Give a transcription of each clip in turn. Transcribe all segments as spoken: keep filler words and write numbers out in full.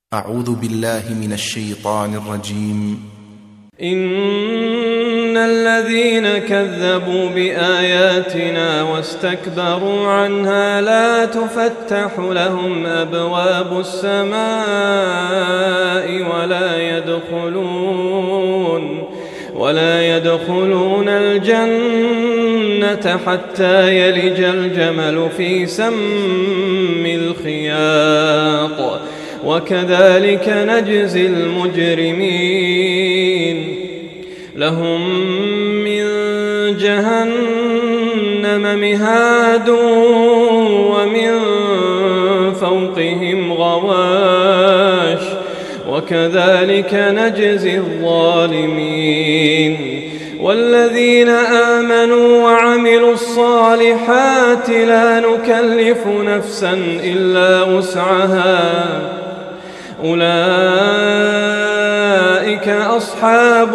أعوذ بالله من الشيطان الرجيم. إن الذين كذبوا بآياتنا واستكبروا عنها لا تفتح لهم أبواب السماء ولا يدخلون ولا يدخلون الجنة حتى يلج الجمل في سم الخياط وكذلك نجزي المجرمين. لهم من جهنم مهاد ومن فوقهم غواش وكذلك نجزي الظالمين. والذين آمنوا وعملوا الصالحات لا نكلف نفسا إلا وسعها أولئك أصحاب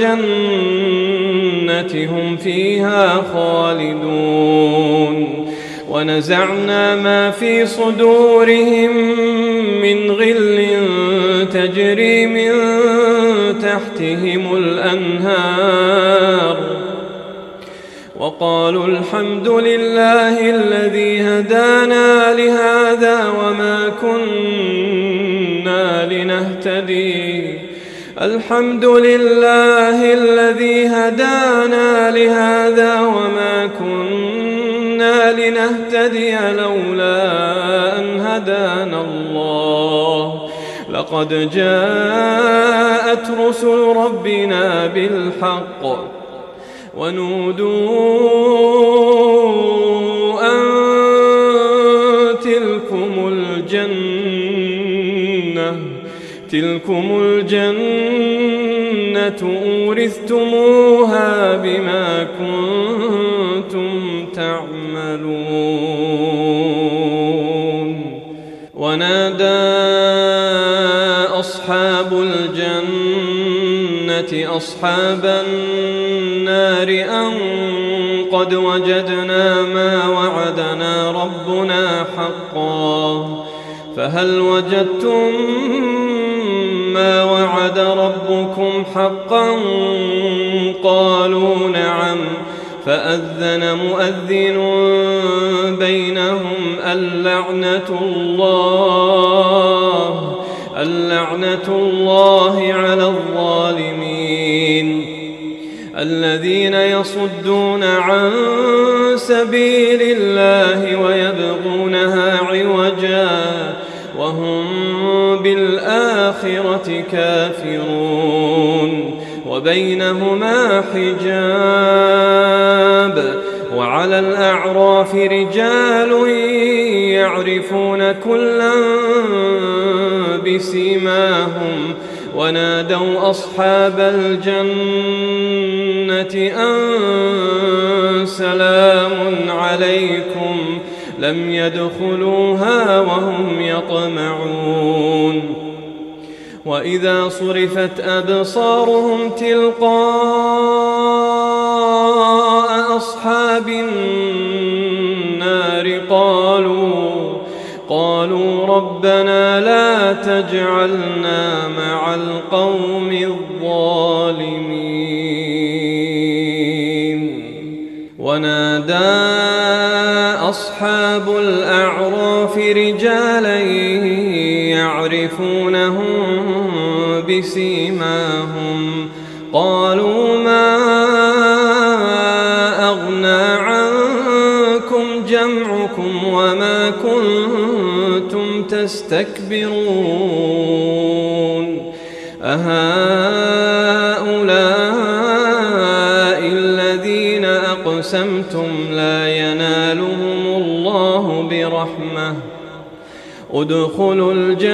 الجنة هم فيها خالدون. ونزعنا ما في صدورهم من غل تجري من تحتهم الأنهار وقالوا الحمد لله الذي هدانا لهذا وما كنا لنهتدي الحمد لله الذي هدانا لهذا وما كنا لنهتدي لولا أن هدانا الله لقد جاءت رسل ربنا بالحق ونودوا أن تلكم الجنة تلكم الجنة أورثتموها بما كنتم تعملون. ونادى أصحاب الجنة أصحاب النار أن قد وجدنا ما وعدنا ربنا حقا فهل وجدتم ما وعد ربكم حقا قالوا نعم فأذن مؤذن بينهم اللعنة الله اللعنة الله على الظالمين الذين يصدون عن سبيل الله ويبغونها عوجا وهم بالآخرة كافرون وبينهما حجاب. وعلى الأعراف رجال يعرفون كلا بسيماهم ونادوا أصحاب الجنة أن سلام عليكم لم يدخلوها وهم يطمعون. وإذا صرفت أبصارهم تلقاء أصحاب النار قالوا قالوا ربنا لا تجعلنا مع القوم الظالمين. ونادى أصحاب الأعراف رجالا يعرفونهم بسيماهم قالوا ما أغنى عنكم جمعكم وما كنتم تستكبرون أهؤلاء الذين أقسمتم لا ينالهم الله برحمة ادخلوا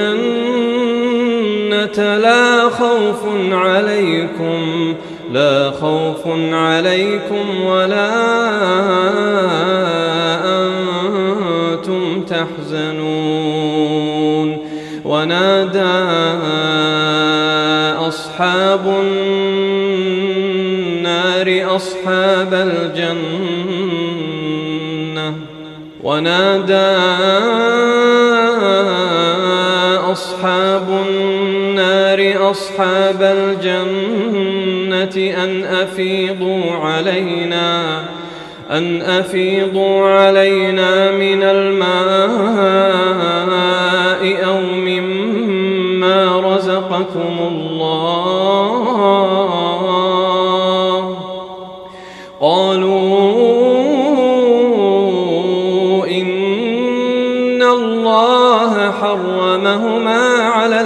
الجنة لا خوف عليكم لا خوف عليكم ولا أنتم تحزنون. ونادى أصحاب النار أصحاب الجنة ونادى أصحاب النار أصحاب الجنة أن أفيضوا علينا أن أفيضوا علينا من الماء أو مما رزقكم الله. قالوا إن الله حرمهما على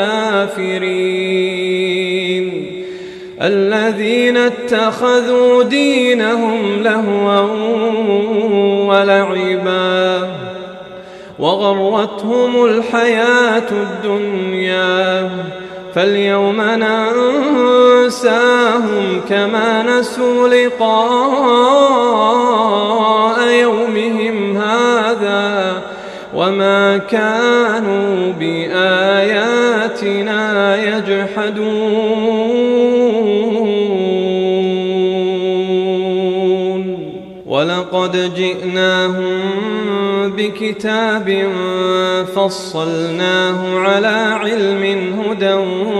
الكافرين الذين اتخذوا دينهم لهوا ولعبا وغرتهم الحياة الدنيا فاليوم ننساهم كما نسوا لقاء يومهم هذا وما كانوا بآياتنا يجحدون. ولقد جئناهم بكتاب فصلناه على علم هدى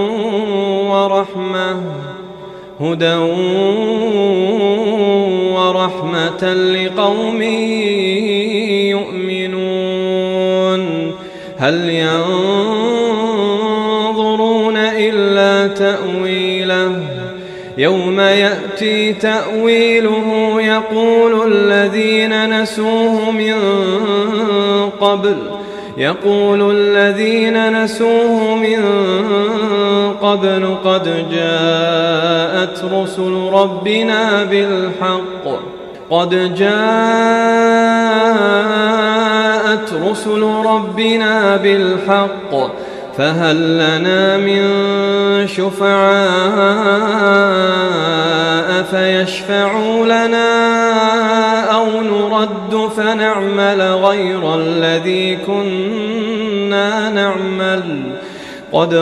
ورحمة هدى ورحمة لقوم يؤمنون. هل ينظرون إلا تأويله يوم يأتي تأويله يقول الذين نسوه من قبل يقول الذين نسوه من قبل قد جاءت رسل ربنا بالحق قد جاءت رسل ربنا بالحق فهل لنا من شفعاء فيشفعوا لنا أو نرد فنعمل غير الذي كنا نعمل قد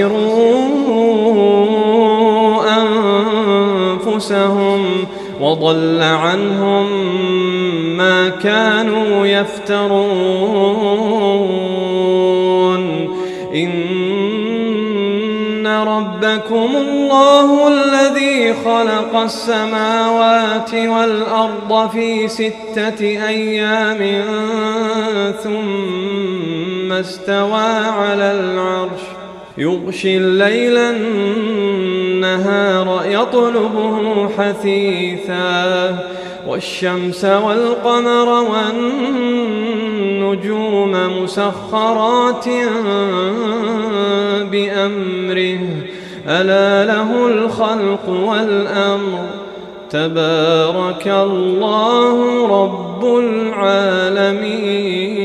خسروا أنفسهم وضل عنهم ما كانوا يفترون. إن ربكم الله الذي خلق السماوات والأرض في ستة أيام ثم استوى على العرش يغشي الليل النهار يطلبه حثيثا والشمس والقمر والنجوم مسخرات بأمره ألا له الخلق والأمر تبارك الله رب العالمين.